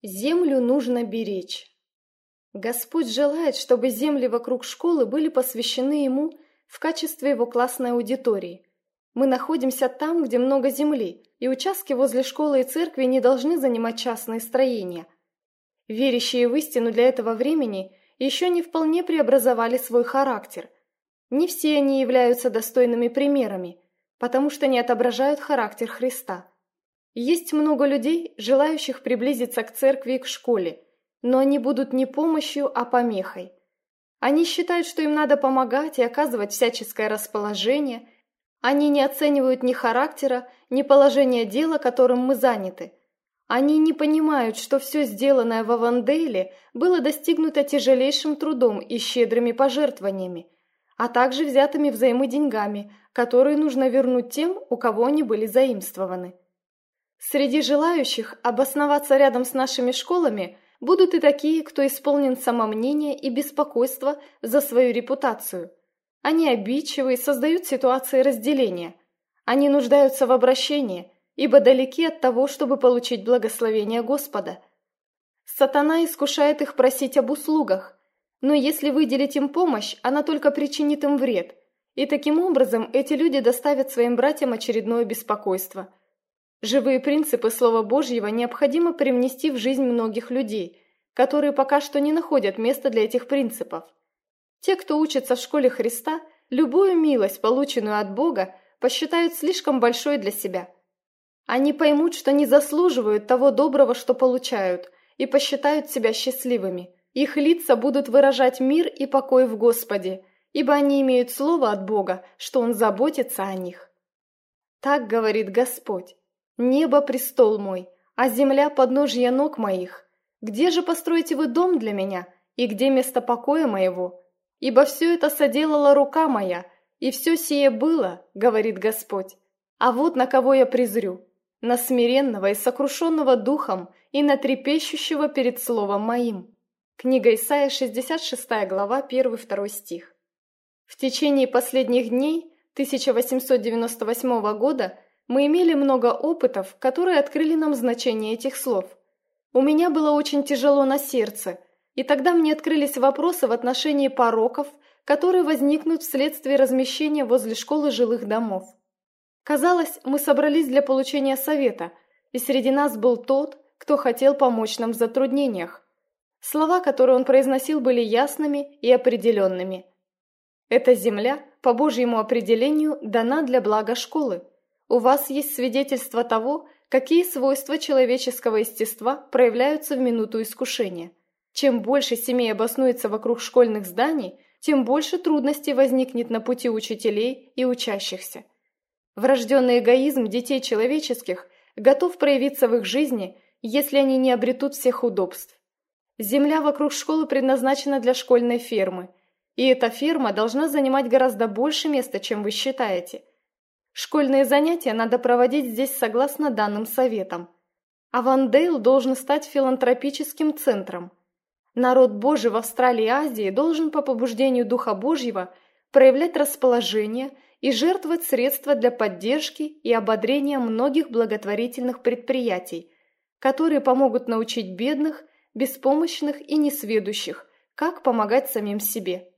Землю нужно беречь. Господь желает, чтобы земли вокруг школы были посвящены Ему в качестве Его классной аудитории. Мы находимся там, где много земли, и участки возле школы и церкви не должны занимать частные строения. Верящие в истину для этого времени еще не вполне преобразовали свой характер. Не все они являются достойными примерами, потому что не отображают характер Христа. Есть много людей, желающих приблизиться к церкви и к школе, но они будут не помощью, а помехой. Они считают, что им надо помогать и оказывать всяческое расположение. Они не оценивают ни характера, ни положения дела, которым мы заняты. Они не понимают, что все сделанное в Авандейле было достигнуто тяжелейшим трудом и щедрыми пожертвованиями, а также взятыми взаймы деньгами, которые нужно вернуть тем, у кого они были заимствованы. Среди желающих обосноваться рядом с нашими школами будут и такие, кто исполнен самомнения и беспокойства за свою репутацию. Они обидчивы и создают ситуации разделения. Они нуждаются в обращении, ибо далеки от того, чтобы получить благословение Господа. Сатана искушает их просить об услугах, но если выделить им помощь, она только причинит им вред, и таким образом эти люди доставят своим братьям очередное беспокойство. Живые принципы Слова Божьего необходимо привнести в жизнь многих людей, которые пока что не находят места для этих принципов. Те, кто учится в школе Христа, любую милость, полученную от Бога, посчитают слишком большой для себя. Они поймут, что не заслуживают того доброго, что получают, и посчитают себя счастливыми. Их лица будут выражать мир и покой в Господе, ибо они имеют слово от Бога, что Он заботится о них. Так говорит Господь. «Небо – престол мой, а земля – подножье ног моих. Где же построите вы дом для меня, и где место покоя моего? Ибо все это соделала рука моя, и все сие было, говорит Господь. А вот на кого я презрю, на смиренного и сокрушенного духом, и на трепещущего перед словом моим». Книга Исайя, 66 глава, 1-2 стих. В течение последних дней 1898 года мы имели много опытов, которые открыли нам значение этих слов. У меня было очень тяжело на сердце, и тогда мне открылись вопросы в отношении пороков, которые возникнут вследствие размещения возле школы жилых домов. Казалось, мы собрались для получения совета, и среди нас был тот, кто хотел помочь нам в затруднениях. Слова, которые он произносил, были ясными и определенными. Эта земля, по Божьему определению, дана для блага школы. У вас есть свидетельство того, какие свойства человеческого естества проявляются в минуту искушения. Чем больше семей обоснуется вокруг школьных зданий, тем больше трудностей возникнет на пути учителей и учащихся. Врожденный эгоизм детей человеческих готов проявиться в их жизни, если они не обретут всех удобств. Земля вокруг школы предназначена для школьной фермы, и эта ферма должна занимать гораздо больше места, чем вы считаете. Школьные занятия надо проводить здесь согласно данным советам. Авандейл должен стать филантропическим центром. Народ Божий в Австралии и Азии должен по побуждению Духа Божьего проявлять расположение и жертвовать средства для поддержки и ободрения многих благотворительных предприятий, которые помогут научить бедных, беспомощных и несведущих, как помогать самим себе.